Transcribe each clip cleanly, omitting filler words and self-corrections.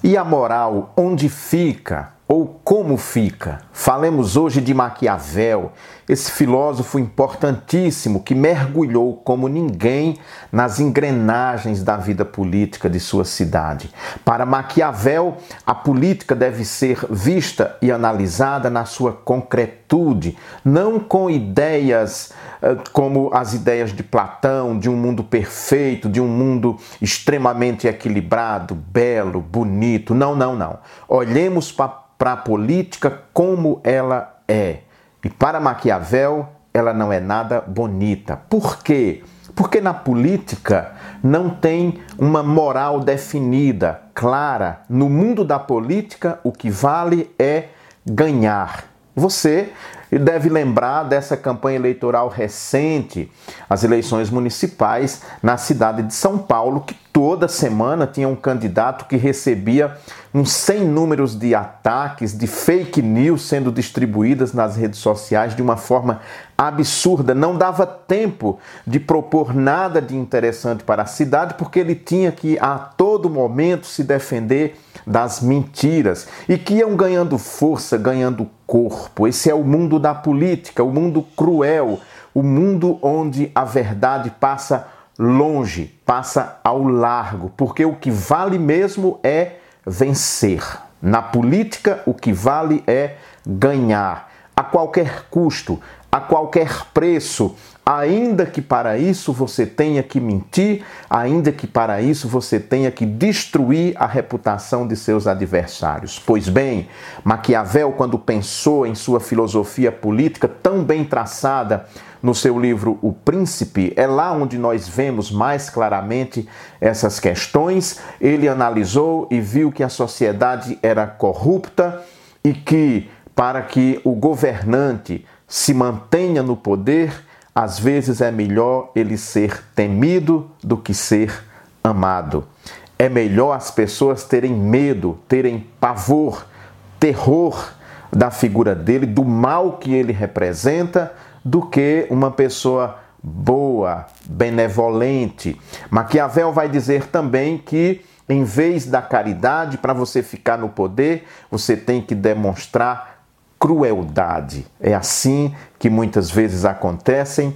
E a moral onde fica ou como fica? Falemos hoje de Maquiavel, esse filósofo importantíssimo que mergulhou como ninguém nas engrenagens da vida política de sua cidade. Para Maquiavel, a política deve ser vista e analisada na sua concretude, não com ideias como as ideias de Platão, de um mundo perfeito, de um mundo extremamente equilibrado, belo, bonito. Não. Olhemos para a política como ela é. E para Maquiavel, ela não é nada bonita. Por quê? Porque na política não tem uma moral definida, clara. No mundo da política, o que vale é ganhar. Você deve lembrar dessa campanha eleitoral recente, as eleições municipais na cidade de São Paulo, que toda semana tinha um candidato que recebia uns 100 números de ataques, de fake news sendo distribuídas nas redes sociais de uma forma absurda. Não dava tempo de propor nada de interessante para a cidade, porque ele tinha que a todo momento se defender das mentiras e que iam ganhando força, ganhando corpo. Esse é o mundo da política, o mundo cruel, o mundo onde a verdade passa longe, passa ao largo, porque o que vale mesmo é vencer. Na política, o que vale é ganhar, a qualquer custo, a qualquer preço, ainda que para isso você tenha que mentir, ainda que para isso você tenha que destruir a reputação de seus adversários. Pois bem, Maquiavel, quando pensou em sua filosofia política tão bem traçada no seu livro O Príncipe, é lá onde nós vemos mais claramente essas questões. Ele analisou e viu que a sociedade era corrupta e que, para que o governante se mantenha no poder, às vezes é melhor ele ser temido do que ser amado. É melhor as pessoas terem medo, terem pavor, terror da figura dele, do mal que ele representa, do que uma pessoa boa, benevolente. Maquiavel vai dizer também que, em vez da caridade, para você ficar no poder, você tem que demonstrar crueldade. É assim que muitas vezes acontece,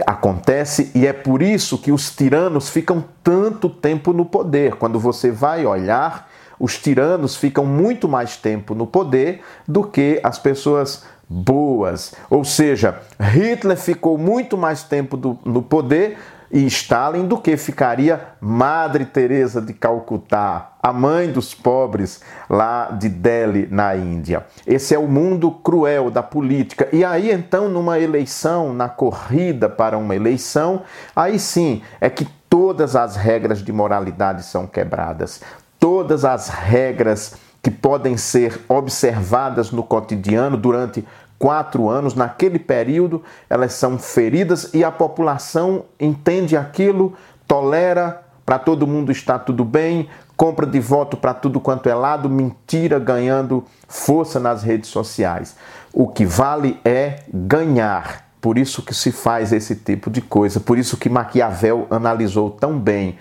e é por isso que os tiranos ficam tanto tempo no poder. Quando você vai olhar, os tiranos ficam muito mais tempo no poder do que as pessoas boas. Ou seja, Hitler ficou muito mais tempo no poder e Stalin do que ficaria Madre Teresa de Calcutá, a mãe dos pobres lá de Delhi, na Índia. Esse é o mundo cruel da política. E aí então, numa eleição, na corrida para uma eleição, aí sim é que todas as regras de moralidade são quebradas. Todas as regras que podem ser observadas no cotidiano durante 4 anos, naquele período, elas são feridas e a população entende aquilo, tolera, para todo mundo está tudo bem, compra de voto para tudo quanto é lado, mentira ganhando força nas redes sociais. O que vale é ganhar. Por isso que se faz esse tipo de coisa, por isso que Maquiavel analisou tão bem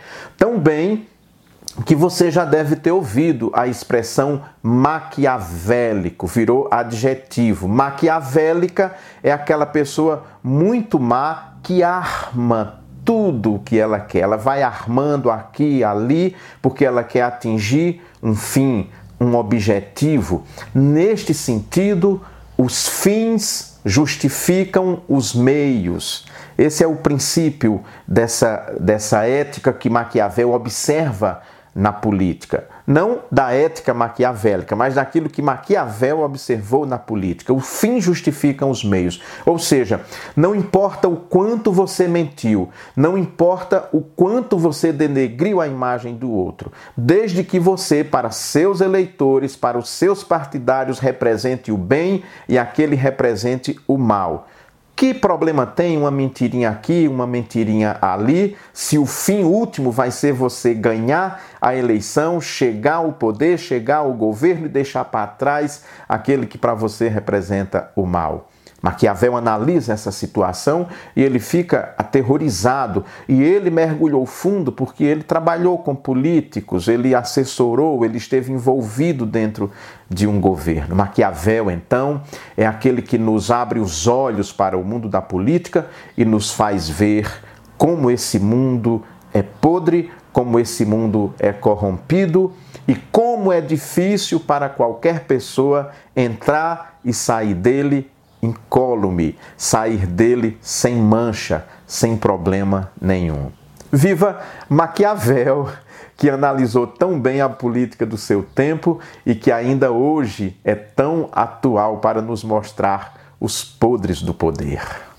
que você já deve ter ouvido a expressão maquiavélico, virou adjetivo. Maquiavélica é aquela pessoa muito má que arma tudo o que ela quer. Ela vai armando aqui e ali porque ela quer atingir um fim, um objetivo. Neste sentido, os fins justificam os meios. Esse é o princípio dessa ética que Maquiavel observa na política. Não da ética maquiavélica, mas daquilo que Maquiavel observou na política. O fim justifica os meios. Ou seja, não importa o quanto você mentiu, não importa o quanto você denegriu a imagem do outro, desde que você, para seus eleitores, para os seus partidários, represente o bem e aquele represente o mal. Que problema tem uma mentirinha aqui, uma mentirinha ali, se o fim último vai ser você ganhar a eleição, chegar ao poder, chegar ao governo e deixar para trás aquele que para você representa o mal? Maquiavel analisa essa situação e ele fica aterrorizado. E ele mergulhou fundo porque ele trabalhou com políticos, ele assessorou, ele esteve envolvido dentro de um governo. Maquiavel, então, é aquele que nos abre os olhos para o mundo da política e nos faz ver como esse mundo é podre, como esse mundo é corrompido e como é difícil para qualquer pessoa entrar e sair dele incólume, sair dele sem mancha, sem problema nenhum. Viva Maquiavel, que analisou tão bem a política do seu tempo e que ainda hoje é tão atual para nos mostrar os podres do poder.